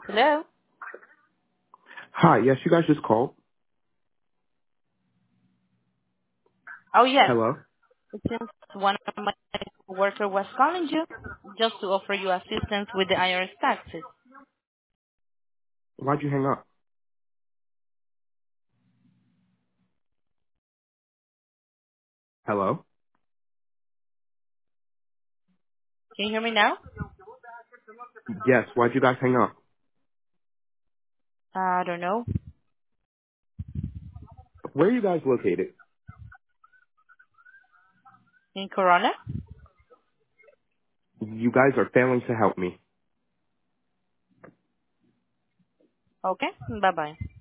Hello? Hi, yes, you guys just called. Oh, yes. Hello? It seems one of my worker was calling you just to offer you assistance with the IRS taxes. Why'd you hang up? Hello? Can you hear me now? Yes, why'd you guys hang up? I don't know. Where are you guys located? In Corona? You guys are failing to help me. Okay. Bye-bye.